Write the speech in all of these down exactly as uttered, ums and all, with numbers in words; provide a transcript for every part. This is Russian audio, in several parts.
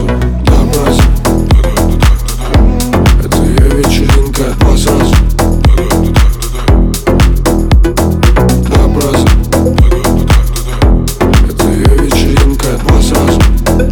сразу, да брось. Это ее вечеринка, два сразу, да брось. Это ее вечеринка, два сразу.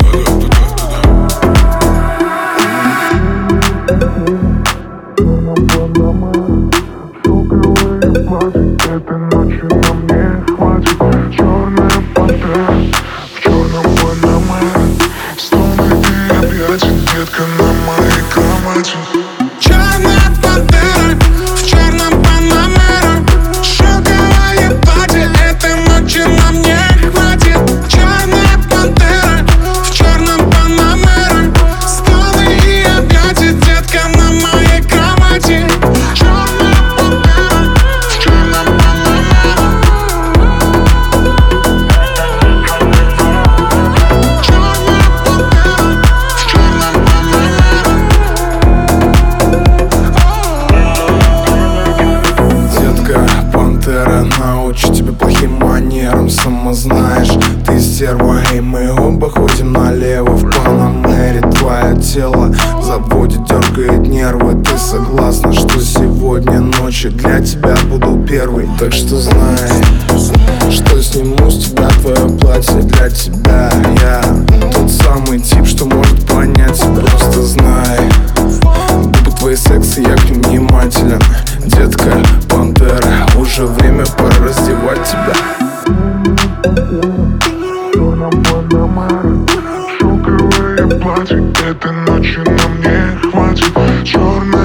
Этой ночи на мне хватит. Черная пантера в черном панамере. Стоны и объятия, детка, на моей кровати. Черная пантера в черном панамере. Шелковое платье, этой ночи на мне хватит. Черная пантера в черном панамере. Стоны и объятия, детка, на моей кровати. Научу тебя плохим манерам, сама знаешь, ты стерва, и мы оба ходим налево в Панамере. Твое тело заводит, дергает нервы. Ты согласна, что сегодня ночью для тебя буду первый? Так что знай, что сниму с тебя твое платье для тебя. Я тот самый тип, что может понять. Просто знай, губы твои секси, я к ним внимателен. Детка, пантера, уже время, пора раздевать тебя. Шелковое платье, этой ночи на мне хватит. Черная